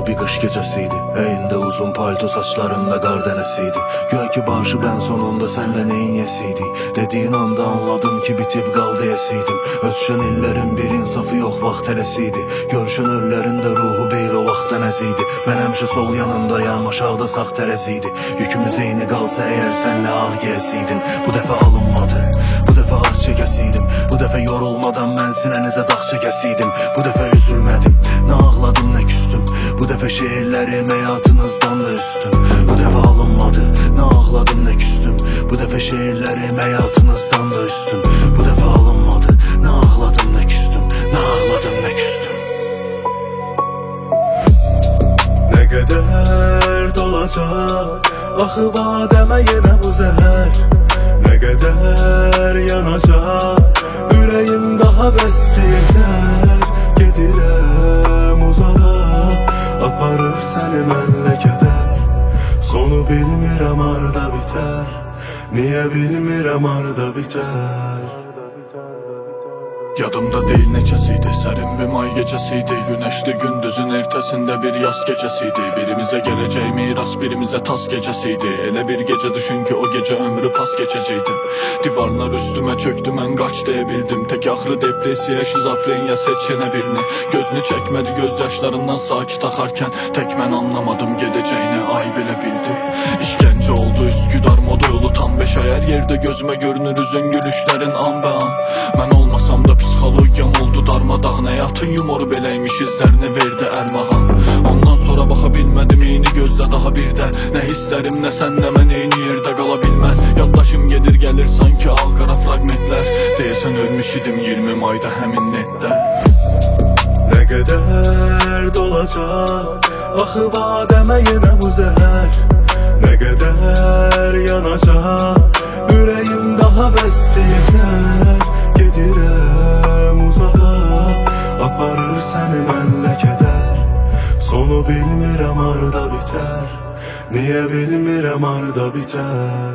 bir qış gecəsiydi. Əyində uzun palto, saçlarında qar dənəsiydi. Güya ki başı bən sonunda sənlə neyin yesiydik. Dediyin anda anladım ki bitib qal deyəsiydim. Ötüşən illərin bir insafı yox, vaxt tələsiydi. Görüşən öllərin də ruhu beyl o vaxtdan əziydi. Mən həmişə sol yanındayam, aşağıda sağ tərəziydi. Yükümüz eyni qalsa əgər sənlə ağ giyəsiydim. Bu dəfə alınmadı, bu dəfə ağ çəkəsiydim. Bu dəfə yorulmadan mən sinənizə dağ çəkəsiydim. Bu dəfə üzülmədim, nə ağladım nə küstüm. Bu dəfə şeirlərim həyatınızdan da üstün. Bu dəfə alınmadı, nə ağladım nə küstüm. Bu dəfə şeirlərim həyatınızdan da üstün. Bu dəfə alınmadı, nə ağladım nə küstüm. Nə ağladım nə küstüm. Nə qədər dolacaq axı badəmə yenə bu zəhər. Nə qədər yanacaq ürəyim daha bəstəyirlər. Gedirəm uzağa, aparır səni mənlə kədər. Sonu bilmirəm harda bitər, niyə bilmirəm harda bitər. Yadımda deyil neçəsiydi, sərin bir may gecəsiydi. Günəşli gündüzün ertəsində bir yaz gecəsiydi. Birimizə gələcək miras, birimizə tas gecəsiydi. Elə bir gecə düşün ki o gecə ömrü pas keçəcəkdim. Divarlar üstümə çöktü, mən qaç deyə bildim. Tək axırı depresiya, şizofreniya seçənə birini. Gözünü çəkmədi göz yaşlarından sakit axarkən. Tək mən anlamadım gedəcəyini, ay belə bildi. İşgəncə oldu Üsküdar moda yolu tam 5 ay. Hər yerdə gözümə görünür üzün gülüşlərin an bə an. Mən olmasam da psixologiyam oldu darmadağın. Həyatın yumoru beləymiş, izlərini verdi ərmağan. Ondan sonra baxa bilmədim eyni gözlə daha bir də. Nə hisslərim nə sən nə mən eyni yerdə qala bilməz. Yaddaşım gedir gəlir sanki ağ-qara fragmentlər. Deyəsən ölmüş idim 20 mayda həmin netdə. Nə qədər dolacaq axı badəmə yenə bu zəhər. Nə qədər yanacaq ürəyim daha bəstəyirlər. Gedirəm uzağa, aparır səni mənlə kədər. Sonu bilmirəm harda bitər, niyə bilmirəm harda bitər.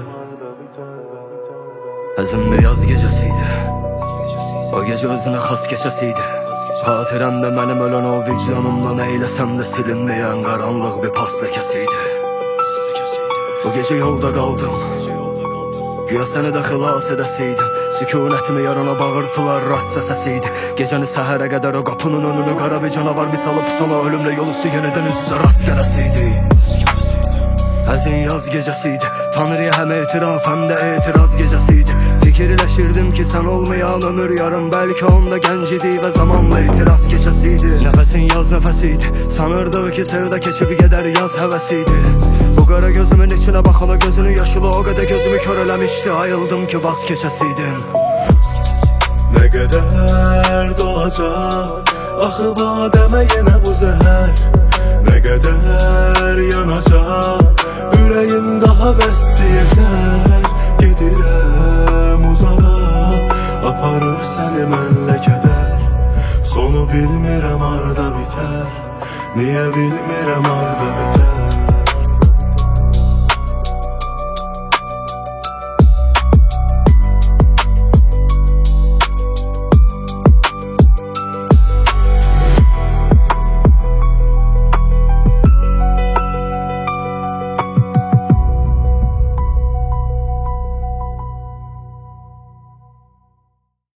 Əzim bir yaz gecəsiydi, o gecə özünə xas keçəsiydi. Xatirəmdə mənim ölən o vicdanımdan eyləsəm də silinməyən qaranlıq bir pas ləkəsiydi. Bu gecə yolda qaldım, güya səni də xilas edəsiydim. Sükunətimi yarana bağırtılar rastsa səsiydi. Gecəni səhərə qədər o qapının önünü qara bir canavar misal pusana ölümlə yol üstü yenidən üz-üzə rast gələsiydi. Həzin yaz gecəsiydi, Tanrıya həm etiraf həm də etiraz gecəsiydi. Fikirləşirdim ki sən olmayan ömür yarım, bəlkə onda gənc idi və zamanla etiraz keçəsiydi. Nəfəsin yaz nəfəsiydi, sanırdığı ki sevdə keçib gedər yaz həvəsiydi. Bu qara gözümün içinə baxan o gözünün yaşılı o qədər gözümü kör eləmişdi. Ayıldım ki vaz keçəsiydim. Nə qədər dolacaq axı badəmə yenə bu zəhər. Nə qədər yanacaq ürəyim daha bəstəyirlər. Gedirəm uzağa, aparır səni mənlə kədər. Sonu bilmirəm harda bitər, niyə bilmirəm harda bitər.